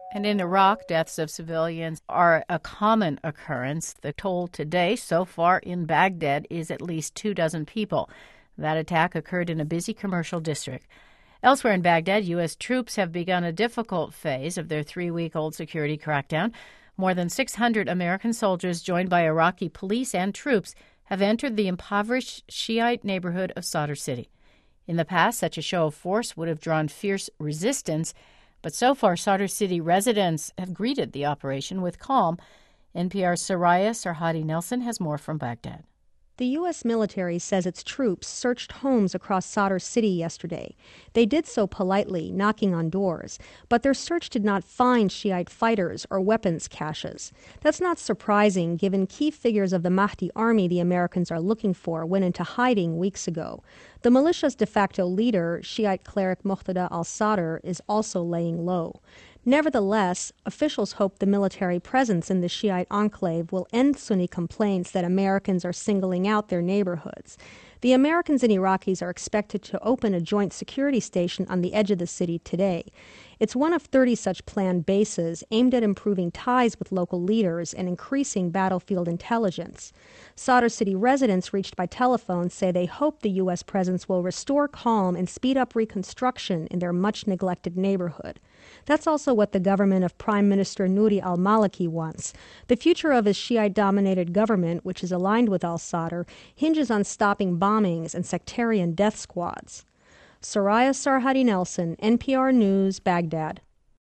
And in Iraq, deaths of civilians are a common occurrence. The toll today so far in Baghdad is at least 24 people. That attack occurred in a busy commercial district. Elsewhere in Baghdad, U.S. troops have begun a difficult phase of their 3-week-old security crackdown. More than 600 American soldiers, joined by Iraqi police and troops, have entered the impoverished Shiite neighborhood of Sadr City. In the past, such a show of force would have drawn fierce resistance, but so far, Sadr City residents have greeted the operation with calm. NPR's Soraya Sarhadi Nelson has more from Baghdad. The U.S. military says its troops searched homes across Sadr City yesterday. They did so politely, knocking on doors, but their search did not find Shiite fighters or weapons caches. That's not surprising, given key figures of the Mahdi army the Americans are looking for went into hiding weeks ago. The militia's de facto leader, Shiite cleric Muqtada al-Sadr, is also laying low. Nevertheless, officials hope the military presence in the Shiite enclave will end Sunni complaints that Americans are singling out their neighborhoods. The Americans and Iraqis are expected to open a joint security station on the edge of the city today. It's one of 30 such planned bases aimed at improving ties with local leaders and increasing battlefield intelligence. Sadr City residents reached by telephone say they hope the U.S. presence will restore calm and speed up reconstruction in their much-neglected neighborhood. That's also what the government of Prime Minister Nouri al-Maliki wants. The future of his Shiite-dominated government, which is aligned with al-Sadr, hinges on stopping bombings and sectarian death squads. Soraya Sarhadi Nelson, NPR News, Baghdad.